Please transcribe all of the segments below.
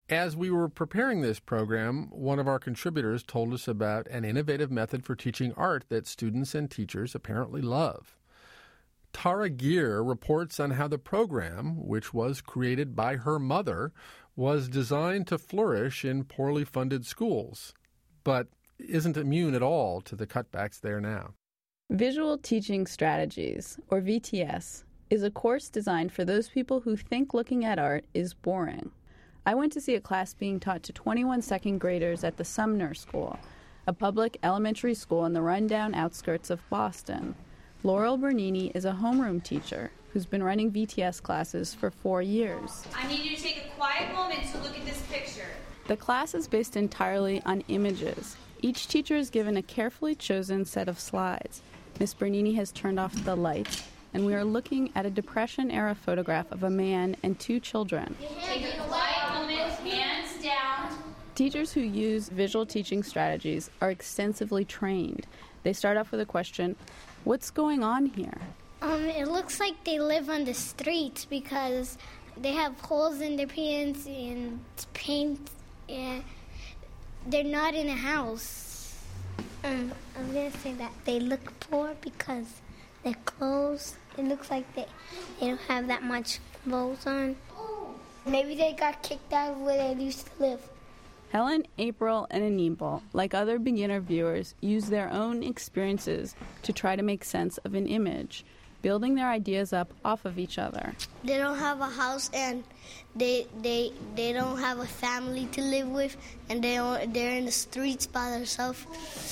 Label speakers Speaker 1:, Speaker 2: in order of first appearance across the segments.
Speaker 1: As we were preparing this program, one of our contributors told us about an innovative method for teaching art that students and teachers apparently love. Tara Geer reports on how the program, which was created by her mother, was designed to flourish in poorly funded schools, but isn't immune at all to the cutbacks there now.
Speaker 2: Visual Teaching Strategies, or VTS, is a course designed for those people who think looking at art is boring. I went to see a class being taught to 21 second graders at the Sumner School, a public elementary school in the rundown outskirts of Boston. Laurel Bernini is a homeroom teacher who's been running VTS classes for 4 years.
Speaker 3: I need you to take a quiet moment to look at this picture.
Speaker 2: The class is based entirely on images. Each teacher is given a carefully chosen set of slides. Miss Bernini has turned off the lights, and we are looking at a Depression-era photograph of a man and 2 children.
Speaker 3: Take a quiet moment, hands down.
Speaker 2: Teachers who use visual teaching strategies are extensively trained. They start off with a question, what's going on here?
Speaker 4: It looks like they live on the streets because they have holes in their pants and paint, and they're not in a house. I'm going to say that they look poor because their clothes, it looks like they don't have that much clothes on. Maybe they got kicked out of where they used to live.
Speaker 2: Helen, April, and Anibal, like other beginner viewers, use their own experiences to try to make sense of an image, building their ideas up off of each other.
Speaker 4: They don't have a house, and they don't have a family to live with, and they're in the streets by themselves.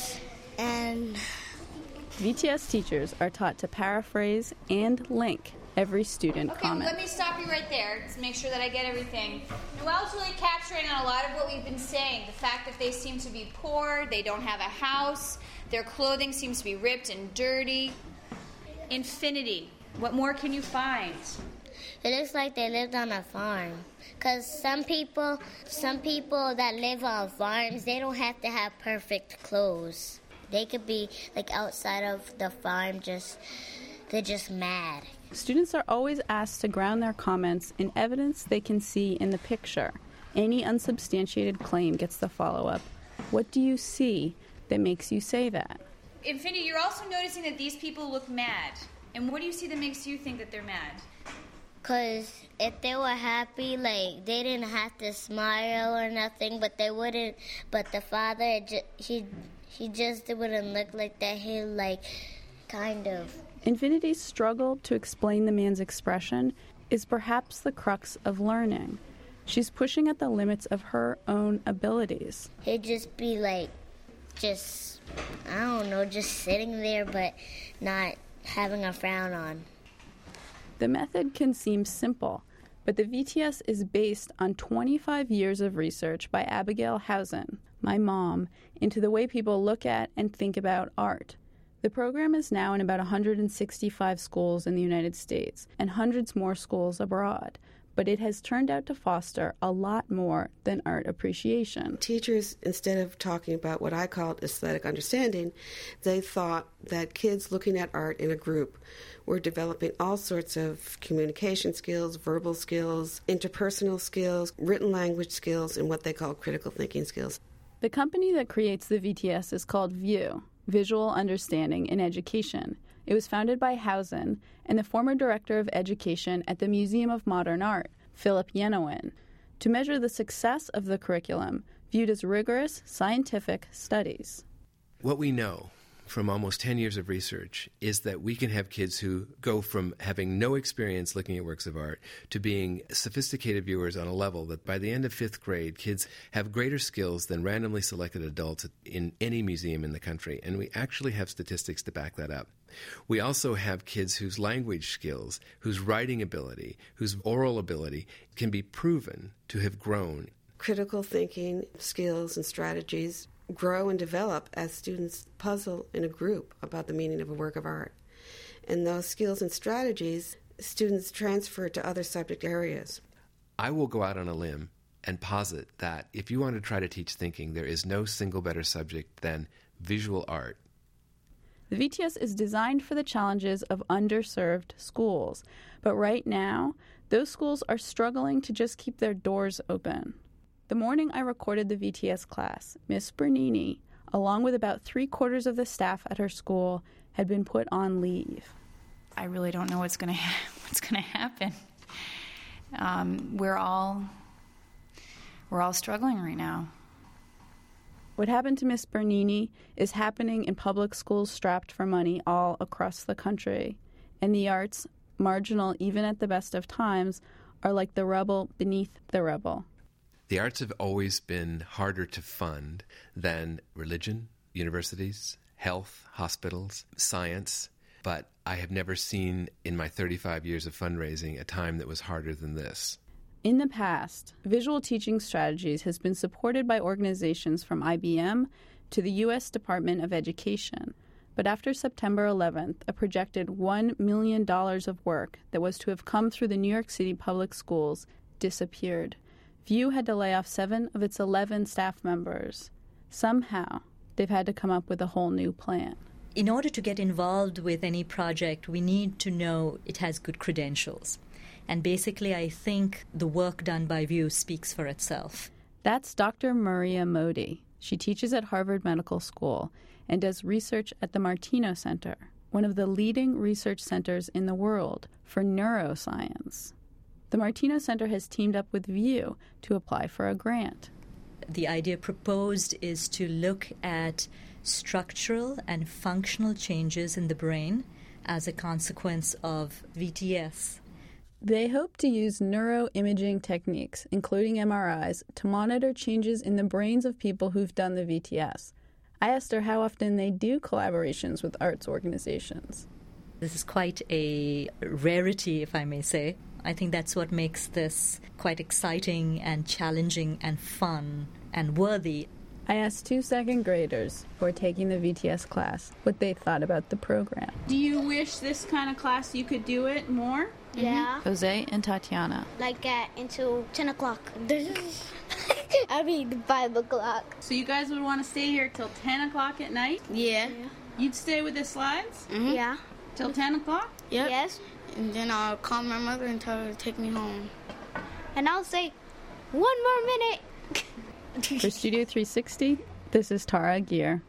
Speaker 4: And
Speaker 2: VTS teachers are taught to paraphrase and link every student comment.
Speaker 3: Okay, let me stop you right there to make sure that I get everything. Noelle's really capturing on a lot of what we've been saying. The fact that they seem to be poor, they don't have a house, their clothing seems to be ripped and dirty. Infinity. What more can you find?
Speaker 4: It looks like they lived on a farm. Because some people that live on farms, they don't have to have perfect clothes. They could be like outside of the farm, they're just mad.
Speaker 2: Students are always asked to ground their comments in evidence they can see in the picture. Any unsubstantiated claim gets the follow-up. What do you see that makes you say that?
Speaker 3: Infinity, you're also noticing that these people look mad. And what do you see that makes you think that they're mad?
Speaker 4: Because if they were happy, like, they didn't have to smile or nothing, but they wouldn't. But the father, he just wouldn't look like that. He, like, kind of.
Speaker 2: Infinity's struggle to explain the man's expression is perhaps the crux of learning. She's pushing at the limits of her own abilities.
Speaker 4: He'd just be like, just sitting there, but not having a frown on.
Speaker 2: The method can seem simple, but the VTS is based on 25 years of research by Abigail Housen, my mom, into the way people look at and think about art. The program is now in about 165 schools in the United States and hundreds more schools abroad, but it has turned out to foster a lot more than art appreciation.
Speaker 5: Teachers, instead of talking about what I called aesthetic understanding, they thought that kids looking at art in a group were developing all sorts of communication skills, verbal skills, interpersonal skills, written language skills, and what they call critical thinking skills.
Speaker 2: The company that creates the VTS is called VUE, Visual Understanding in Education. It was founded by Housen and the former director of education at the Museum of Modern Art, Philip Yenowin, to measure the success of the curriculum viewed as rigorous scientific studies.
Speaker 6: What we know from almost 10 years of research is that we can have kids who go from having no experience looking at works of art to being sophisticated viewers on a level that by the end of 5th grade, kids have greater skills than randomly selected adults in any museum in the country. And we actually have statistics to back that up. We also have kids whose language skills, whose writing ability, whose oral ability can be proven to have grown.
Speaker 5: Critical thinking skills and strategies grow and develop as students puzzle in a group about the meaning of a work of art. And those skills and strategies, students transfer to other subject areas.
Speaker 6: I will go out on a limb and posit that if you want to try to teach thinking, there is no single better subject than visual art.
Speaker 2: The VTS is designed for the challenges of underserved schools, but right now, those schools are struggling to just keep their doors open. The morning I recorded the VTS class, Miss Bernini, along with about 3/4 of the staff at her school, had been put on leave.
Speaker 7: I really don't know what's going to happen. We're all struggling right now.
Speaker 2: What happened to Miss Bernini is happening in public schools strapped for money all across the country. And the arts, marginal even at the best of times, are like the rubble beneath the rubble.
Speaker 6: The arts have always been harder to fund than religion, universities, health, hospitals, science. But I have never seen in my 35 years of fundraising a time that was harder than this.
Speaker 2: In the past, Visual Teaching Strategies has been supported by organizations from IBM to the U.S. Department of Education. But after September 11th, a projected $1 million of work that was to have come through the New York City public schools disappeared. VUE had to lay off 7 of its 11 staff members. Somehow, they've had to come up with a whole new plan.
Speaker 8: In order to get involved with any project, we need to know it has good credentials. And basically, I think the work done by VUE speaks for itself.
Speaker 2: That's Dr. Maria Modi. She teaches at Harvard Medical School and does research at the Martino Center, one of the leading research centers in the world for neuroscience. The Martino Center has teamed up with VUE to apply for a grant.
Speaker 8: The idea proposed is to look at structural and functional changes in the brain as a consequence of VTS.
Speaker 2: They hope to use neuroimaging techniques, including MRIs, to monitor changes in the brains of people who've done the VTS. I asked her how often they do collaborations with arts organizations.
Speaker 8: This is quite a rarity, if I may say. I think that's what makes this quite exciting and challenging and fun and worthy.
Speaker 2: I asked 2 second graders who are taking the VTS class what they thought about the program. Do you wish this kind of class you could do it more?
Speaker 4: Yeah.
Speaker 2: Jose and Tatiana.
Speaker 4: Like until 10 o'clock. I mean 5 o'clock.
Speaker 2: So you guys would want to stay here till 10 o'clock at night?
Speaker 9: Yeah.
Speaker 2: You'd stay with the slides?
Speaker 9: Mm-hmm.
Speaker 4: Yeah.
Speaker 2: Till 10 o'clock?
Speaker 9: Yep.
Speaker 4: Yes.
Speaker 9: And then I'll call my mother and tell her to take me home.
Speaker 4: And I'll say, 1 more minute.
Speaker 2: For Studio 360, this is Tara Aguirre.